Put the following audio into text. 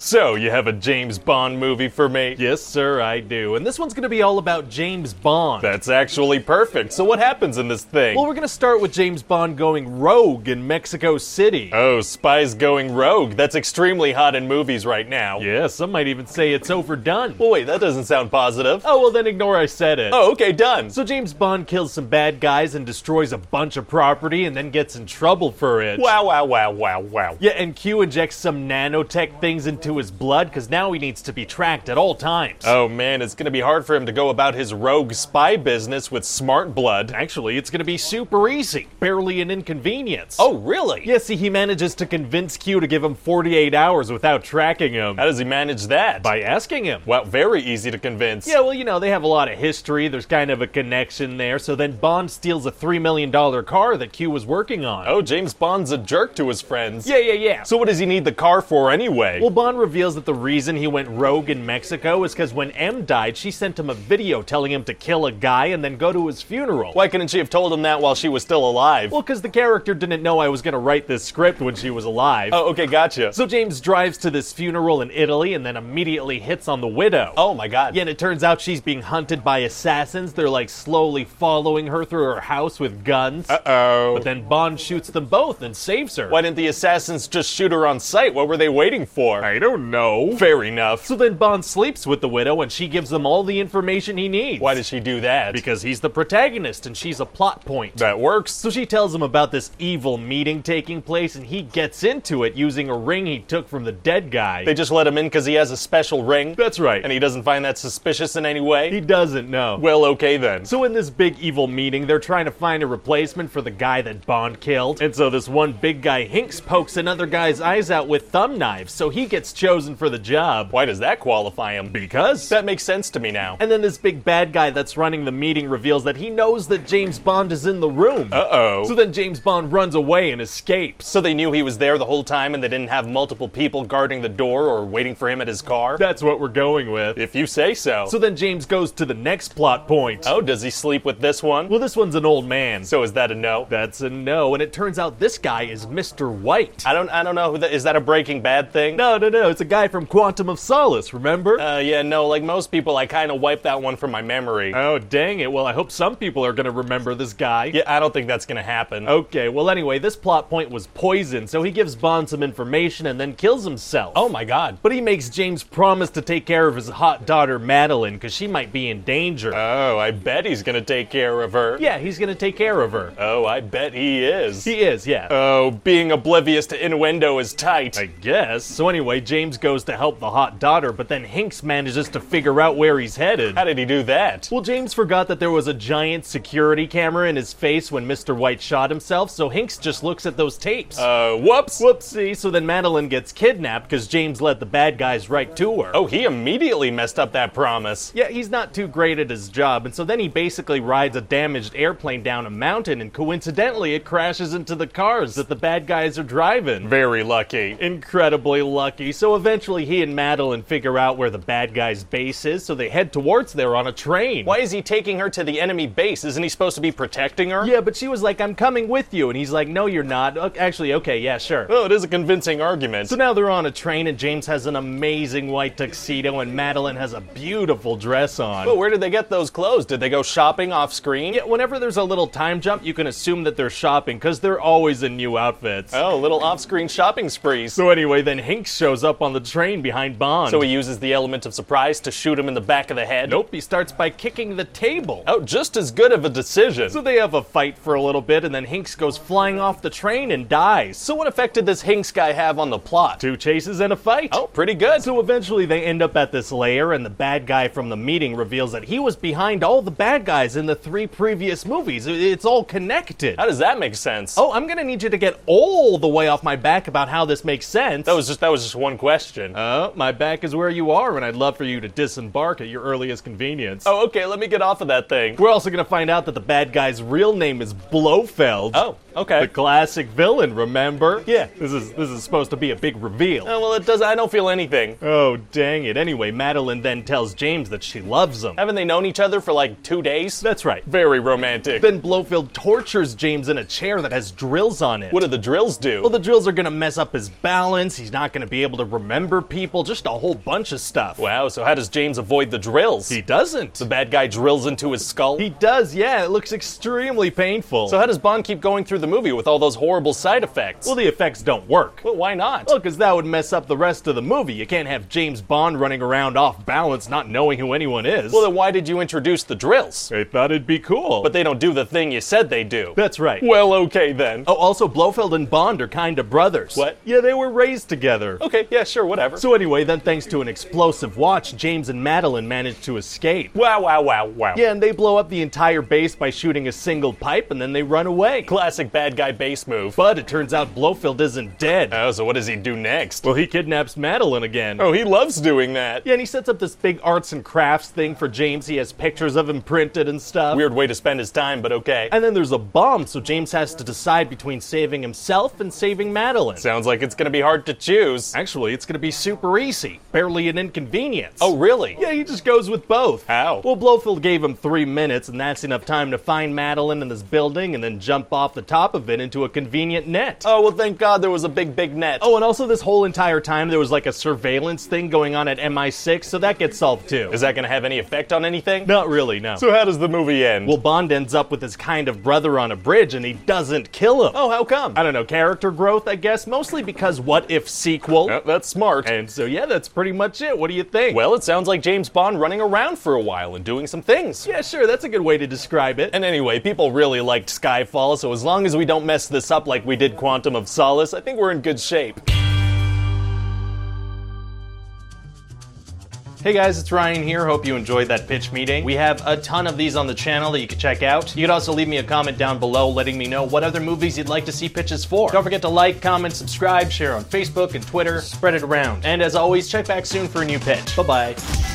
So, you have a James Bond movie for me? Yes, sir, I do. And this one's gonna be all about James Bond. That's actually perfect. So what happens in this thing? Well, we're gonna start with James Bond going rogue in Mexico City. Oh, spies going rogue. That's extremely hot in movies right now. Yeah, some might even say it's overdone. Well, wait, that doesn't sound positive. Oh, well then ignore I said it. Oh, okay, done. So James Bond kills some bad guys and destroys a bunch of property and then gets in trouble for it. Wow, wow, wow, wow, wow. Yeah, and Q injects some nanotech things into his blood because now he needs to be tracked at all times. Oh man, it's gonna be hard for him to go about his rogue spy business with smart blood. Actually, it's gonna be super easy. Barely an inconvenience. Oh, really? Yeah, see, he manages to convince Q to give him 48 hours without tracking him. How does he manage that? By asking him. Wow, very easy to convince. Yeah, well, you know, they have a lot of history. There's kind of a connection there. So then Bond steals a $3 million car that Q was working on. Oh, James Bond's a jerk to his friends. Yeah. So what does he need the car for anyway? Well, Bond reveals that the reason he went rogue in Mexico is because when M died, she sent him a video telling him to kill a guy and then go to his funeral. Why couldn't she have told him that while she was still alive? Well, because the character didn't know I was going to write this script when she was alive. Oh, okay, gotcha. So James drives to this funeral in Italy and then immediately hits on the widow. Oh my god. Yeah, and it turns out she's being hunted by assassins. They're like slowly following her through her house with guns. Uh-oh. But then Bond shoots them both and saves her. Why didn't the assassins just shoot her on sight? What were they waiting for? I don't know. Fair enough. So then Bond sleeps with the widow and she gives him all the information he needs. Why does she do that? Because he's the protagonist and she's a plot point. That works. So she tells him about this evil meeting taking place and he gets into it using a ring he took from the dead guy. They just let him in because he has a special ring? That's right. And he doesn't find that suspicious in any way? He doesn't know. Well, okay then. So in this big evil meeting, they're trying to find a replacement for the guy that Bond killed. And so this one big guy, Hinks, pokes another guy's eyes out with thumb knives, so he gets chosen for the job. Why does that qualify him? Because. That makes sense to me now. And then this big bad guy that's running the meeting reveals that he knows that James Bond is in the room. Uh-oh. So then James Bond runs away and escapes. So they knew he was there the whole time and they didn't have multiple people guarding the door or waiting for him at his car? That's what we're going with. If you say so. So then James goes to the next plot point. Oh, does he sleep with this one? Well, this one's an old man. So is that a no? That's a no, and it turns out this guy is Mr. White. I don't know. Is that a Breaking Bad thing? No, it's a guy from Quantum of Solace, remember? Yeah, no, like most people, I kind of wiped that one from my memory. Oh, dang it. Well, I hope some people are going to remember this guy. Yeah, I don't think that's going to happen. Okay, well, anyway, this plot point was poison, so he gives Bond some information and then kills himself. Oh my god. But he makes James promise to take care of his hot daughter, Madeline, because she might be in danger. Oh, I bet he's going to take care of her. Yeah, he's going to take care of her. Oh, I bet he is. He is, yeah. Oh, being oblivious to innuendo is tight. I guess. So anyway, James goes to help the hot daughter, but then Hinks manages to figure out where he's headed. How did he do that? Well, James forgot that there was a giant security camera in his face when Mr. White shot himself, so Hinks just looks at those tapes. Whoops. Whoopsie. So then Madeline gets kidnapped because James led the bad guys right to her. Oh, he immediately messed up that promise. Yeah, he's not too great at his job, and so then he basically rides a damaged airplane down a mountain, and coincidentally it crashes into the cars that the bad guys are driving. Very lucky. Incredibly lucky. So eventually he and Madeline figure out where the bad guy's base is, so they head towards there on a train. Why is he taking her to the enemy base? Isn't he supposed to be protecting her? Yeah, but she was like, I'm coming with you, and he's like, no, you're not. Actually, okay, yeah, sure. Well, it is a convincing argument. So now they're on a train, and James has an amazing white tuxedo, and Madeline has a beautiful dress on. Well, where did they get those clothes? Did they go shopping off screen? Yeah, whenever there's a little time jump, you can assume that they're shopping, because they're always in new outfits. Oh, little off-screen shopping sprees. So anyway, then Hinks shows up on the train behind Bond. So he uses the element of surprise to shoot him in the back of the head? Nope, he starts by kicking the table. Oh, just as good of a decision. So they have a fight for a little bit, and then Hinks goes flying off the train and dies. So what effect did this Hinks guy have on the plot? 2 chases and a fight. Oh, pretty good. So eventually they end up at this lair, and the bad guy from the meeting reveals that he was behind all the bad guys in the 3 previous movies. It's all connected. How does that make sense? Oh, I'm gonna need you to get all the way off my back about how this makes sense. That was just one question. My back is where you are, and I'd love for you to disembark at your earliest convenience. Oh, okay, let me get off of that thing. We're also gonna find out that the bad guy's real name is Blofeld. Oh, okay. The classic villain, remember? Yeah. This is supposed to be a big reveal. Oh, well, I don't feel anything. Oh, dang it. Anyway, Madeline then tells James that she loves him. Haven't they known each other for like 2 days? That's right. Very romantic. Then Blofeld tortures James in a chair that has drills on it. What do the drills do? Well, the drills are gonna mess up his balance, he's not gonna be able to remember people, just a whole bunch of stuff. Wow, so how does James avoid the drills? He doesn't. The bad guy drills into his skull? He does, yeah. It looks extremely painful. So how does Bond keep going through the movie with all those horrible side effects? Well, the effects don't work. Well, why not? Well, because that would mess up the rest of the movie. You can't have James Bond running around off balance, not knowing who anyone is. Well, then why did you introduce the drills? I thought it'd be cool. But they don't do the thing you said they do. That's right. Well, okay then. Oh, also, Blofeld and Bond are kind of brothers. What? Yeah, they were raised together. Okay, yeah, sure, whatever. So anyway, then thanks to an explosive watch, James and Madeline managed to escape. Wow, wow, wow, wow. Yeah, and they blow up the entire base by shooting a single pipe, and then they run away. Classic bad guy base move. But it turns out Blofeld isn't dead. Oh, so what does he do next? Well, he kidnaps Madeline again. Oh, he loves doing that. Yeah, and he sets up this big arts and crafts thing for James. He has pictures of him printed and stuff. Weird way to spend his time, but okay. And then there's a bomb, so James has to decide between saving himself and saving Madeline. Sounds like it's gonna be hard to choose. Actually, it's gonna be super easy. Barely an inconvenience. Oh, really? Yeah, he just goes with both. How? Well, Blofeld gave him 3 minutes, and that's enough time to find Madeline in this building and then jump off the top of it into a convenient net. Oh, well, thank God there was a big, big net. Oh, and also this whole entire time there was like a surveillance thing going on at MI6, so that gets solved too. Is that gonna have any effect on anything? Not really, no. So how does the movie end? Well, Bond ends up with his kind of brother on a bridge, and he doesn't kill him. Oh, how come? I don't know, character growth, I guess, mostly because What If sequel. Oh, that's smart. And so, yeah, that's pretty much it. What do you think? Well, it sounds like James Bond running around for a while and doing some things. Yeah, sure, that's a good way to describe it. And anyway, people really liked Skyfall, so as long as we don't mess this up like we did Quantum of Solace, I think we're in good shape. Hey guys, it's Ryan here. Hope you enjoyed that pitch meeting. We have a ton of these on the channel that you can check out. You could also leave me a comment down below letting me know what other movies you'd like to see pitches for. Don't forget to like, comment, subscribe, share on Facebook and Twitter, spread it around. And as always, check back soon for a new pitch. Bye-bye.